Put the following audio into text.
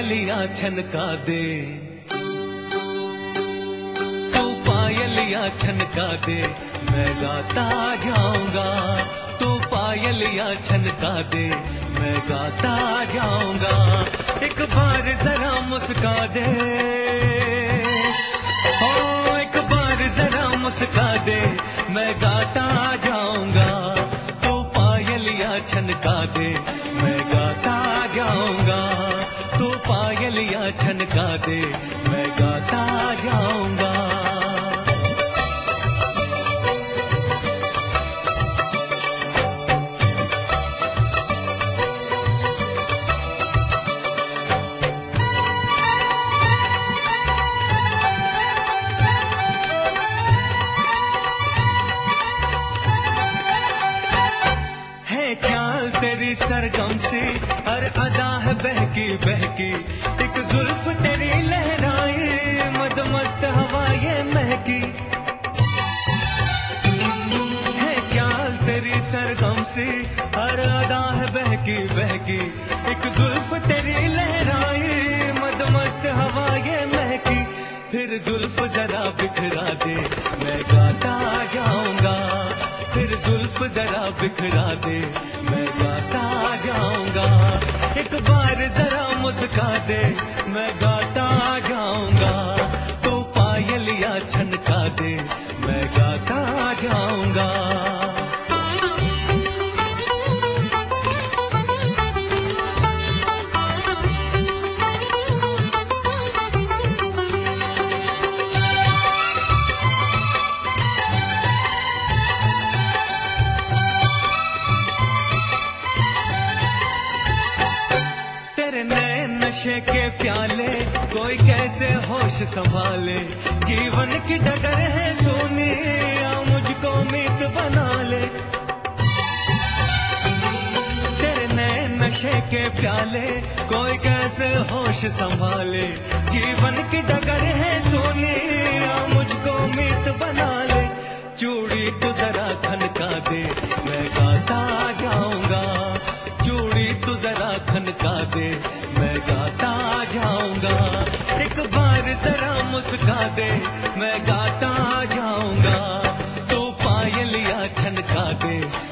पायलियां छनका दे, तू पायलियां छनका दे, मैं गाता जाऊंगा। तू पायलियां छनका दे, मैं गाता जाऊंगा। एक बार जरा मुस्का दे, ओ एक बार जरा मुस्का दे, मैं गाता जाऊंगा। तू पायलियां छनका दे, मैं गाता जाऊंगा। तू पायलियां छनका दे, मैं गाता जाऊंगा। तेरी सरगम सी हर अदा है बहकी बहकी, एक जुल्फ तेरी लहराई मदमस्त हवा ये महकी। है ख्याल तेरी सरगम सी हर अदा है बहकी बहकी, एक जुल्फ तेरी लहराई मदमस्त हवा ये महकी। फिर जुल्फ जरा बिखरा दे, मैं गाता जाऊंगा। फिर जुल्फ जरा बिखरा दे, मैं गाता जाऊंगा। एक बार जरा मुस्का दे, मैं गाता जाऊंगा। तू पायलियां छनका दे, मैं गाता जाऊंगा। नशे के प्याले कोई कैसे होश संभाले, जीवन की डगर है सोनी या मुझको मीत बना ले। तेरे नए नशे के प्याले कोई कैसे होश संभाले, जीवन की डगर है सोनी या मुझको मीत बना ले। चूड़ी तू जरा खनका दे, मैं गाता जाऊंगा। चूड़ी तू जरा खनका दे, मैं गाता जाऊंगा। एक बार जरा मुस्का दे, मैं गाता जाऊंगा। तू पायलियां छनका दे,